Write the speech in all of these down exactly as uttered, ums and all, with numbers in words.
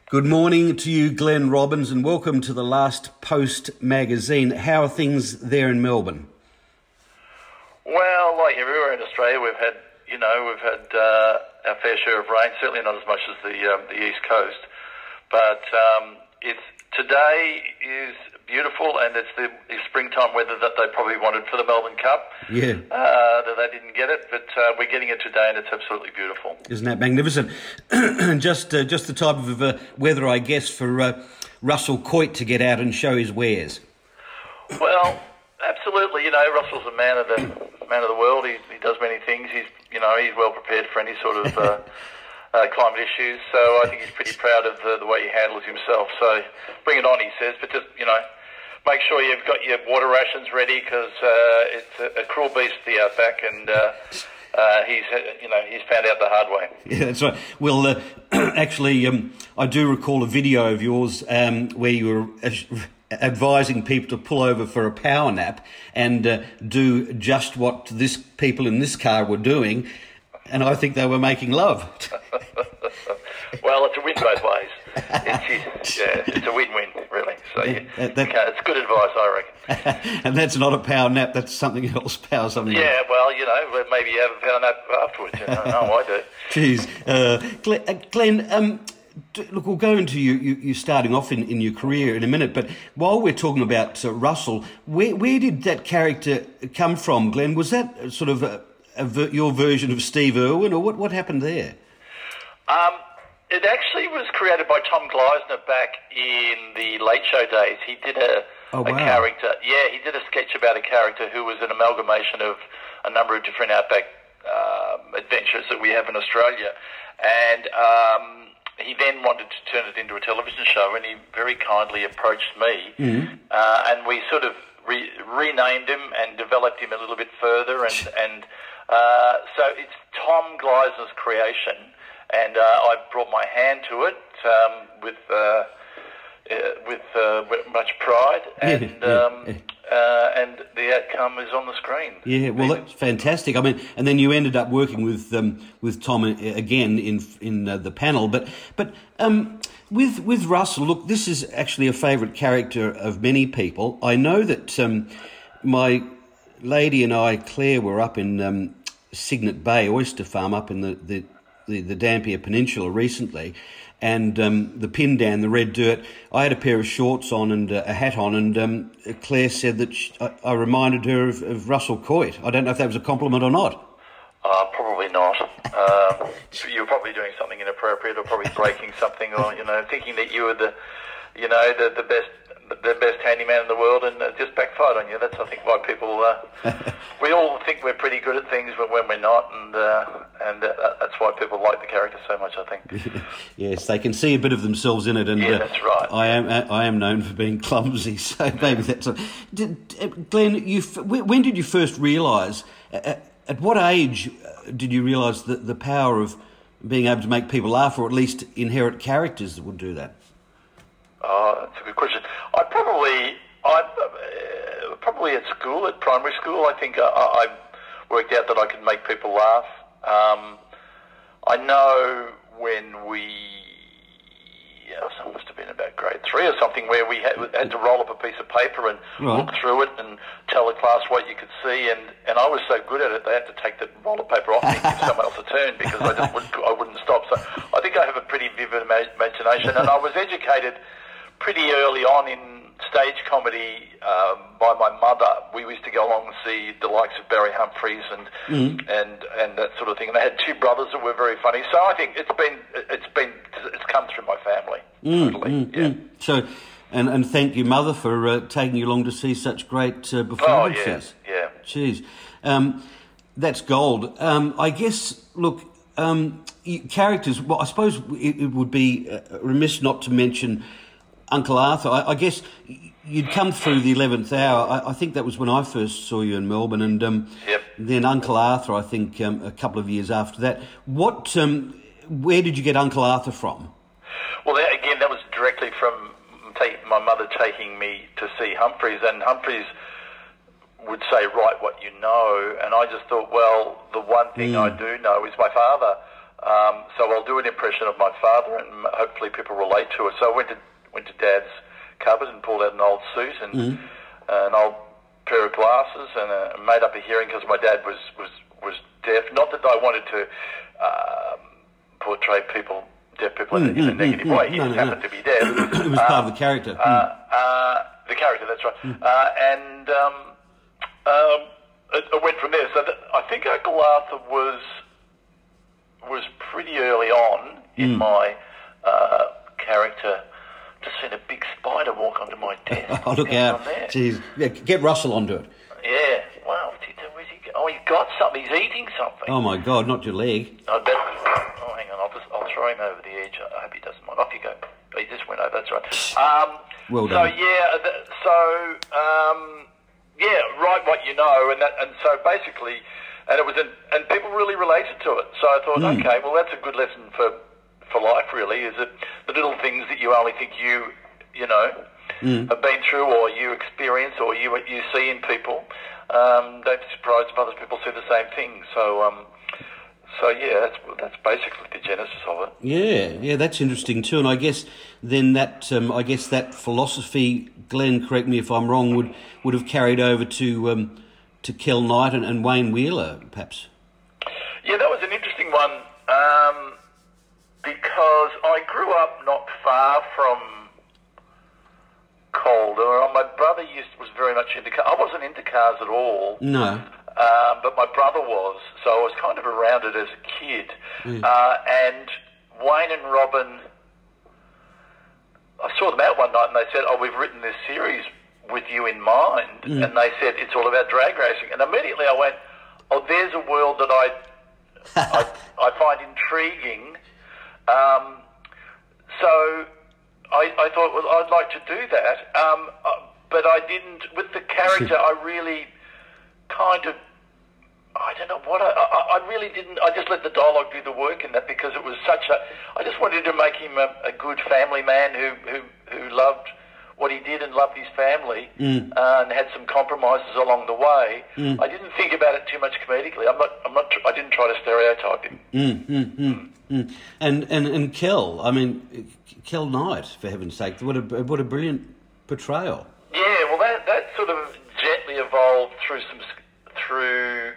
Good morning to you, Glenn Robbins, and welcome to the Last Post magazine. How are things there in Melbourne? Well, like everywhere in Australia, we've had, you know, we've had uh, our fair share of rain. Certainly not as much as the um, the East Coast, but um, it's today is beautiful, and it's the, the springtime weather that they probably wanted for the Melbourne Cup. Yeah, uh, that they didn't get it, but uh, we're getting it today, and it's absolutely beautiful. Isn't that magnificent? just uh, just the type of uh, weather, I guess, for uh, Russell Coight to get out and show his wares. Well, absolutely. You know, Russell's a man of the man of the world. He, he does many things. He's, you know, he's well prepared for any sort of uh, uh, climate issues. So I think he's pretty proud of the, the way he handles himself. So bring it on, he says. But just, you know, make sure you've got your water rations ready, because uh, it's a, a cruel beast, the outback, and uh, uh, he's, you know, he's found out the hard way. Yeah, that's right. Well, uh, actually, um, I do recall a video of yours um, where you were Uh, advising people to pull over for a power nap and uh, do just what this people in this car were doing, and I think they were making love. Well, it's a win both ways. It's, yeah, it's a win-win, really. So yeah, that, that, it's good advice, I reckon. And that's not a power nap, that's something else, power something yeah, else. Well, you know, maybe you have a power nap afterwards. You know, no, I do. Jeez. Uh, Glenn, uh, Glenn um, look, we'll go into you, you, you starting off in, in your career in a minute, but while we're talking about uh, Russell, where, where did that character come from, Glenn? Was that sort of a, a ver- your version of Steve Irwin, or what, what happened there? Um, it actually was created by Tom Gleisner back in the Late Show days. He did a, oh, a wow. character. Yeah, he did a sketch about a character who was an amalgamation of a number of different outback um, adventures that we have in Australia. And um, he then wanted to turn it into a television show, and he very kindly approached me, mm-hmm. uh, and we sort of re- renamed him and developed him a little bit further. And, and uh, so it's Tom Gleisner's creation. And uh, I brought my hand to it um, with uh, uh, with, uh, with much pride, and yeah, yeah, um, yeah. Uh, and the outcome is on the screen. Yeah, well, that's fantastic. I mean, and then you ended up working with um, with Tom again in in uh, the panel, but but um, with with Russell. Look, this is actually a favourite character of many people. I know that um, my lady and I, Claire, were up in um, Cygnet Bay Oyster Farm up in the the The, the Dampier Peninsula recently, and um, the Pindan, the red dirt. I had a pair of shorts on and uh, a hat on, and um, Claire said that she, I, I reminded her of, of Russell Coight. I don't know if that was a compliment or not. Uh, probably not. Uh, you were probably doing something inappropriate, or probably breaking something, or you know, thinking that you were the, you know, the the best. the best handyman in the world, and it just backfired on you. That's, I think, why people, uh, we all think we're pretty good at things when, when we're not, and uh, and uh, that's why people like the character so much, I think. Yes, they can see a bit of themselves in it, and yeah, that's right. Uh, I am I am known for being clumsy, so maybe that's a... Did, Glenn, you, when did you first realise, at, at what age did you realise the, the power of being able to make people laugh, or at least inherit characters that would do that? Oh, that's a good question. I probably, I uh, probably at school, at primary school, I think I, I worked out that I could make people laugh. Um, I know when we, yeah, it must have been about grade three or something, where we had, had to roll up a piece of paper and right. look through it and tell the class what you could see, and, and I was so good at it, they had to take the roll of paper off me and give someone else a turn, because I just wouldn't, I wouldn't stop. So I think I have a pretty vivid ima- imagination, and I was educated pretty early on in stage comedy um, by my mother. We used to go along and see the likes of Barry Humphries and mm. and and that sort of thing. And they had two brothers that were very funny. So I think it's been it's been it's come through my family. Mm, totally. mm, yeah. Mm. So, and and thank you, mother, for uh, taking you along to see such great uh, performances. Oh yeah, yeah. Jeez, um, that's gold. Um, I guess. Look. Um, characters. Well, I suppose it, it would be uh, remiss not to mention Uncle Arthur. I, I guess you'd come through the eleventh hour. I, I think that was when I first saw you in Melbourne, and um, yep. then Uncle Arthur, I think, um, a couple of years after that. What, um, where did you get Uncle Arthur from? Well, that, again, that was directly from take, my mother taking me to see Humphries, and Humphries would say, write what you know, and I just thought, well, the one thing mm. I do know is my father Um, so I'll do an impression of my father, and hopefully people relate to it. So I went to went to Dad's cupboard and pulled out an old suit and Mm. an old pair of glasses, and uh, made up a hearing because my dad was, was, was deaf. Not that I wanted to um, portray people, deaf people in, Mm, in a mm, negative mm, way. mm. He No, just no, happened no. to be deaf. It was part of the character. Uh, Mm. uh, the character, that's right. Mm. Uh, and um, um, it, it went from there. So the, I think Uncle Arthur was was pretty early on in Mm. my uh, character. Just seen a big spider walk onto my desk. Oh, look What's out. on there? Jeez. Yeah, get Russell onto it. Yeah. Wow. Where's he go? Oh, he's got something. He's eating something. Oh, my God, not your leg. I bet. Oh, hang on. I'll just I'll throw him over the edge. I hope he doesn't mind. Off you go. He just went over. That's right. Um, Well so done. yeah. th- So um, yeah. Write what you know, and that, and so basically, and it was, an, and people really related to it. So I thought, Mm. okay, well, that's a good lesson for for life. Really, is it the little things that you only think you you know Mm. have been through, or you experience, or you you see in people. Um, don't be surprised if other people see the same thing. So, um, so yeah, that's that's basically the genesis of it. Yeah, yeah, that's interesting too. And I guess then that, um, I guess that philosophy, Glenn, correct me if I'm wrong, would, would have carried over to um, to Kel Knight and, and Wayne Wheeler, perhaps. Yeah, that was an interesting one um, because I grew up not far from Calder. My brother used was very much into cars. I wasn't into cars at all. No. Um, but my brother was, so I was kind of around it as a kid. Mm. Uh, and Wayne and Robin, I saw them out one night and they said, oh, we've written this series with you in mind. Mm. And they said, it's all about drag racing. And immediately I went, oh, there's a world that I I, I find intriguing. Um, so I, I thought, well, I'd like to do that. Um, uh, but I didn't, with the character, I really kind of, I don't know what, I, I, I really didn't, I just let the dialogue do the work in that because it was such a, I just wanted to make him a, a good family man who, who, who loved what he did and loved his family Mm. uh, and had some compromises along the way. Mm. I didn't think about it too much comedically. I'm not, I'm not, I didn't try to stereotype him. Mm, mm, mm, mm. And, and and Kel, I mean, Kel Knight, for heaven's sake, what a what a brilliant portrayal. Yeah, well, that that sort of gently evolved through some through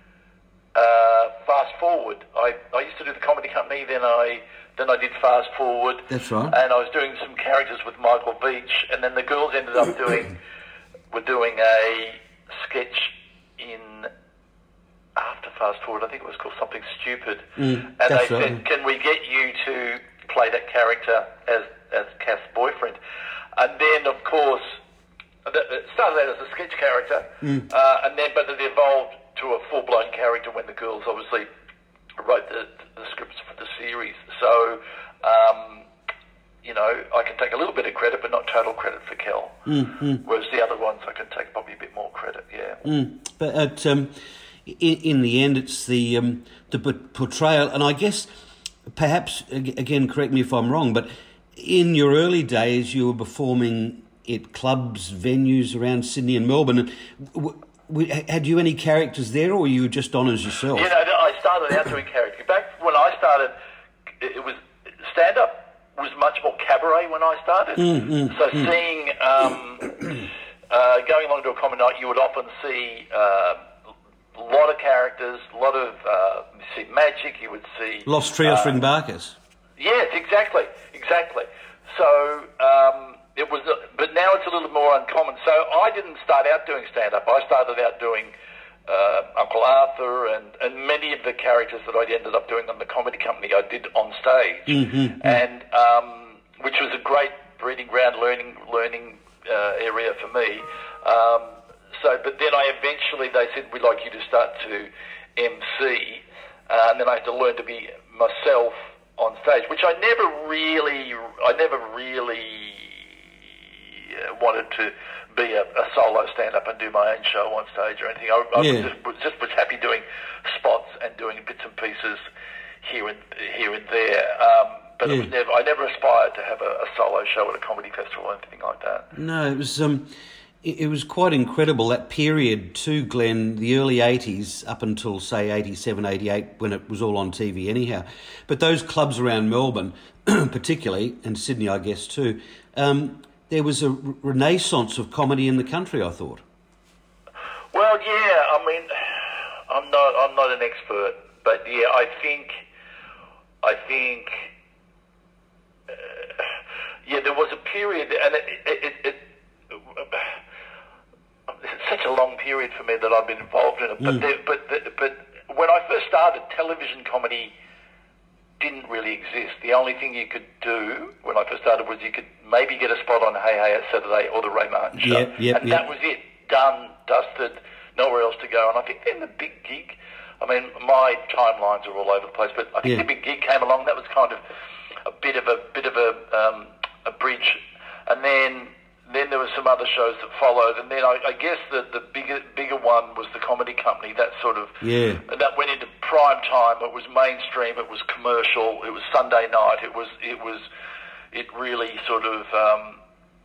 uh, Fast Forward. I, I used to do the comedy company, then I then I did Fast Forward. That's right. And I was doing some characters with Michael Beach, and then the girls ended up doing were doing a sketch in after Fast Forward. I think it was called Something Stupid, Mm, and they that's said, right. "Can we get you to play that character as as Kath's boyfriend?" And then, of course, it started out as a sketch character, Mm. uh, and then but it evolved to a full blown character when the girls obviously wrote the, the scripts for the series. So, um, you know, I can take a little bit of credit, but not total credit for Kel. Mm, mm. Whereas the other ones, I can take probably a bit more credit. Yeah. Mm. But at, um, in, in the end, it's the um, the p- portrayal, and I guess perhaps ag- again, correct me if I'm wrong, but in your early days, you were performing at clubs, venues around Sydney and Melbourne. And w- w- had you any characters there, or were you just on as yourself? You know, I started out doing character. Back when I started, it was stand up was much more cabaret when I started. Mm, mm, so mm. seeing um, uh, going along to a comedy night, you would often see uh, a lot of characters, a lot of uh, you see magic. You would see Lost Trio uh, String Barkers. Yes, exactly, exactly. So um, it was, uh, but now it's a little more uncommon. So I didn't start out doing stand-up. I started out doing uh, Uncle Arthur and, and many of the characters that I ended up doing on the comedy company I did on stage, Mm-hmm. and um, which was a great breeding ground, learning learning uh, area for me. Um, so, but then I eventually they said we'd like you to start to M C, uh, and then I had to learn to be myself on stage, which I never really, I never really uh, wanted to be a, a solo stand-up and do my own show on stage or anything. I, I Yeah. was just, was just was happy doing spots and doing bits and pieces here and here and there. Um, but Yeah. it was never, I never aspired to have a, a solo show at a comedy festival or anything like that. No, it was. Um, it, it was quite incredible, that period too, Glenn, the early eighties up until, say, eighty-seven, eighty-eight, when it was all on T V anyhow. But those clubs around Melbourne, particularly, and Sydney, I guess, too, um, there was a renaissance of comedy in the country, I thought. Well, yeah, I mean, I'm not, I'm not an expert, but yeah, I think, I think, uh, yeah, there was a period, and it, it, it, it it's such a long period for me that I've been involved in it. But Mm. there, but the, but when I first started, television comedy didn't really exist. The only thing you could do when I first started was you could maybe get a spot on Hey Hey at Saturday or the Ray Martin Show, Yep, yep, and yep. that was it. Done, dusted, nowhere else to go. And I think then the big gig. I mean, my timelines are all over the place, but I think Yeah. the big gig came along. That was kind of a bit of a bit of a um, a bridge, and then then there were some other shows that followed, and then I, I guess the the bigger bigger one was the Comedy Company. That sort of Yeah. that went into prime time. It was mainstream. It was commercial. It was Sunday night. It was it was it really sort of. Um,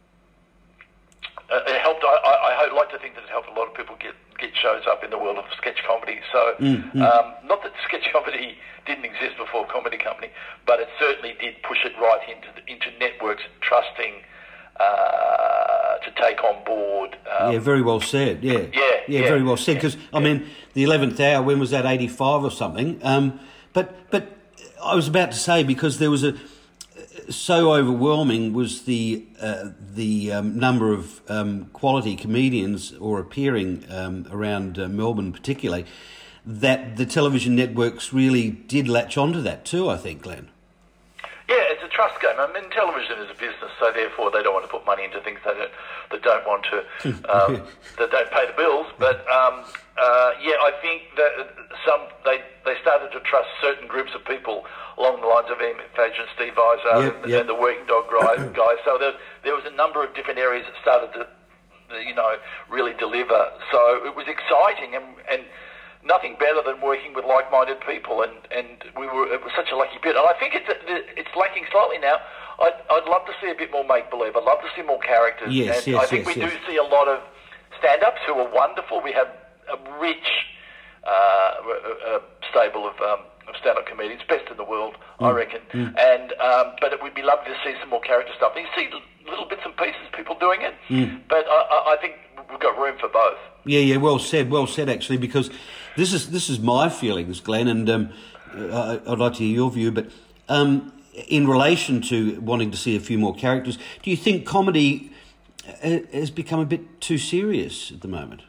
Uh, it helped. I, I, I hope- like to think that it helped a lot of people get, get shows up in the world of sketch comedy. So, Mm, mm. um, not that sketch comedy didn't exist before Comedy Company, but it certainly did push it right into the, into networks trusting uh, to take on board. Um, Yeah, very well said. Yeah, Yeah, yeah, yeah, very well said. yeah, Because I yeah. mean, the eleventh hour, when was that? eighty-five or something. Um, but but I was about to say, because there was a so overwhelming was the uh, the um, number of um, quality comedians or appearing um, around uh, Melbourne, particularly, that the television networks really did latch onto that too. I think, Glenn. Yeah, it's a trust game. I mean, television is a business, so therefore they don't want to put money into things they don't, that don't want to, um, that don't pay the bills. But um, uh, yeah, I think that some they they started to trust certain groups of people along the lines of Ian McFadden, Steve Izard, Yep, and, yep. and the Working Dog guys. guys. So there, there was a number of different areas that started to, you know, really deliver. So it was exciting, and and. Nothing better than working with like-minded people, and, and we were it was such a lucky bit. And I think it's it's lacking slightly now. I'd, I'd love to see a bit more make-believe. I'd love to see more characters. Yes, and yes, I think yes, we yes. do see a lot of stand-ups who are wonderful. We have a rich uh, uh, stable of, um, of stand-up comedians, best in the world, I reckon. Mm. And um, but it would be lovely to see some more character stuff. And you see little bits and pieces, people doing it, Mm. but I, I I think we've got room for both. Yeah, yeah, well said, well said, actually, because this is this is my feelings, Glenn, and um, I, I'd like to hear your view. But um, in relation to wanting to see a few more characters, do you think comedy uh, has become a bit too serious at the moment?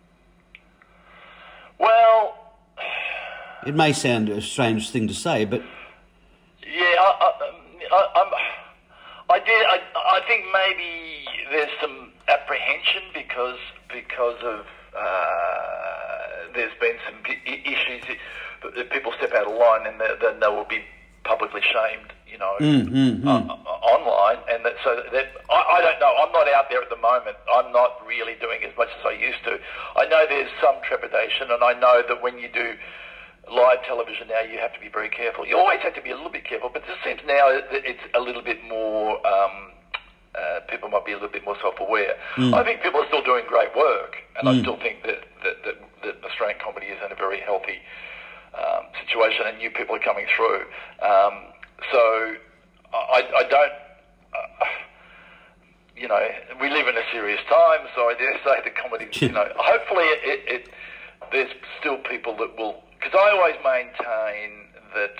Well, It may sound a strange thing to say, but yeah, I, I, I, I'm, I did. I, I think maybe there's some apprehension because because of uh, there's been some i- issues that people step out of line and then they will be publicly shamed, you know, Mm, mm, mm. Uh, uh, online, and that so that I, I don't know. I'm not out there at the moment. I'm not really doing as much as I used to. I know there's some trepidation, and I know that when you do live television now, you have to be very careful. You always have to be a little bit careful, but it seems now that it's a little bit more. Um, uh, people might be a little bit more self-aware. Mm. I think people are still doing great work, and I Mm. still think that, that, that, that Australian comedy is in a very healthy um, situation, and new people are coming through. Um, so I, I don't. Uh, you know, we live in a serious time, so I dare say the comedy. You know, hopefully it, it, it there's still people that will. Because I always maintain that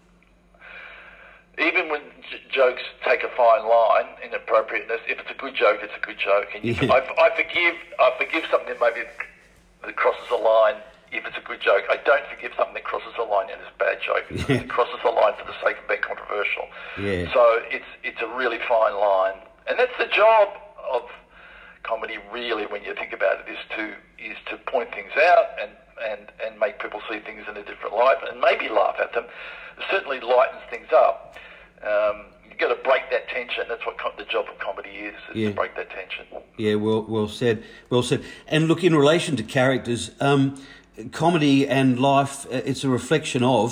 even when j- jokes take a fine line in appropriateness, if it's a good joke, it's a good joke. And you, Yeah. I, I forgive, I forgive something that maybe that crosses a line if it's a good joke. I don't forgive something that crosses a line and is a bad joke. Yeah. It crosses a line for the sake of being controversial. Yeah. So it's it's a really fine line, and that's the job of comedy. Really, when you think about it, is to is to point things out and. And, and make people see things in a different light and maybe laugh at them. It certainly lightens things up. Um, you've got to break that tension. That's what com- the job of comedy is, is Yeah. to break that tension. yeah, well, well said, well said. And look, in relation to characters, um, comedy and life, uh, it's a reflection of,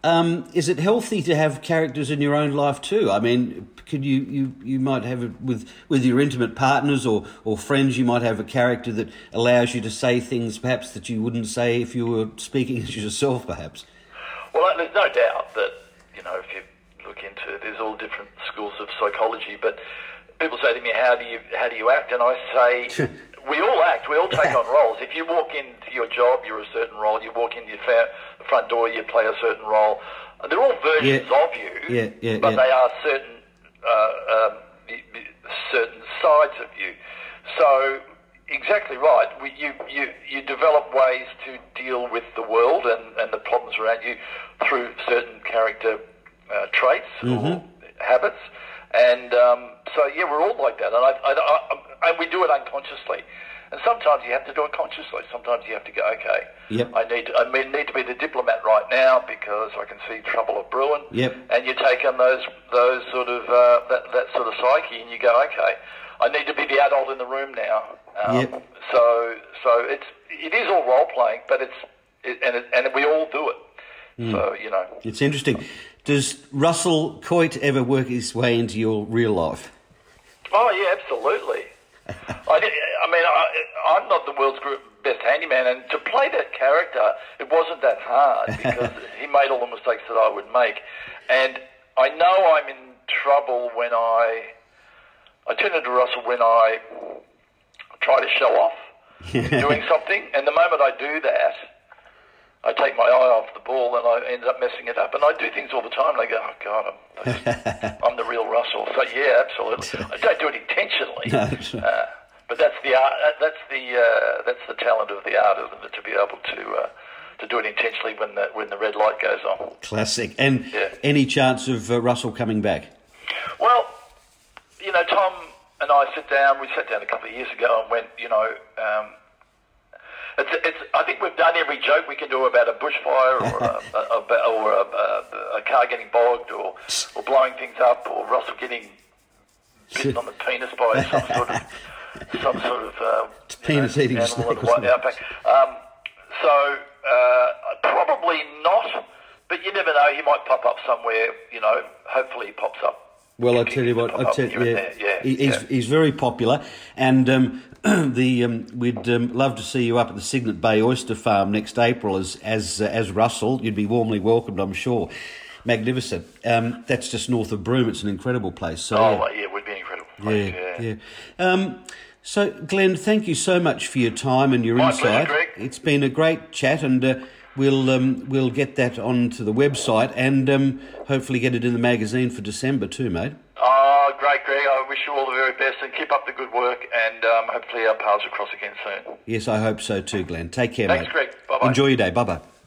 Um, is it healthy to have characters in your own life too? I mean, could you, you, you might have it with, with your intimate partners or, or friends, you might have a character that allows you to say things perhaps that you wouldn't say if you were speaking as yourself, perhaps. Well, there's no doubt that, you know, if you look into it, there's all different schools of psychology, but people say to me, how do you, how do you act? And I say, we all act, we all take on roles. If you walk into your job, you're a certain role. You walk into your fa- the front door, you play a certain role. They're all versions yeah. of you, yeah, yeah, but yeah. they are certain uh, um, certain sides of you. So, exactly right. We, you, you, you develop ways to deal with the world and, and the problems around you through certain character uh, traits mm-hmm. or habits. And um, so, yeah, we're all like that. And, I, I, I, and we do it unconsciously. And sometimes you have to do it consciously. Sometimes you have to go, okay, yep. I need to, I mean, need to be the diplomat right now because I can see trouble of brewing. Yep. And you take on those those sort of uh, that that sort of psyche, and you go, okay, I need to be the adult in the room now. Um, yep. So so it's it is all role playing, but it's it, and it, and we all do it. Mm. So you know, it's interesting. Does Russell Coight ever work his way into your real life? Oh yeah, absolutely. I, did, I mean, I, I'm not the world's best handyman, and to play that character, it wasn't that hard because he made all the mistakes that I would make. And I know I'm in trouble when I, I turn into Russell when I try to show off doing something, and the moment I do that, I take my eye off the ball and I end up messing it up. And I do things all the time, and I go, oh, God, I'm, I'm the real Russell. So, yeah, absolutely. I don't do it intentionally. uh, but that's the art, that's the uh, that's the talent of the artist, to be able to uh, to do it intentionally when the, when the red light goes on. Classic. And yeah. Any chance of uh, Russell coming back? Well, you know, Tom and I sit down, we sat down a couple of years ago and went, you know... Um, It's, it's, I think we've done every joke we can do about a bushfire or a, a, a, or a, a, a car getting bogged or, or blowing things up or Russell getting bitten on the penis by some sort of some sort of uh, penis know, eating animal snake. Or the outback. Um, so uh, probably not, but you never know. He might pop up somewhere. You know, hopefully he pops up. Well, I tell you what, I tell you, yeah, yeah, he, he's yeah. he's very popular, and um, the um, we'd um, love to see you up at the Cygnet Bay Oyster Farm next April as as uh, as Russell. You'd be warmly welcomed, I'm sure. Magnificent. Um, that's just north of Broome. It's an incredible place. So, oh, yeah, well, yeah, it would be incredible. Yeah, yeah. yeah. Um, so, Glenn, thank you so much for your time and your My insight. pleasure, Greg. It's been a great chat, and uh, we'll um, we'll get that onto the website and um, hopefully get it in the magazine for December too, mate. Oh, great, Greg. I wish you all the very best and keep up the good work, and um, hopefully our paths will cross again soon. Yes, I hope so too, Glenn. Take care, Thanks, mate. Greg. Bye-bye. Enjoy your day. Bye-bye.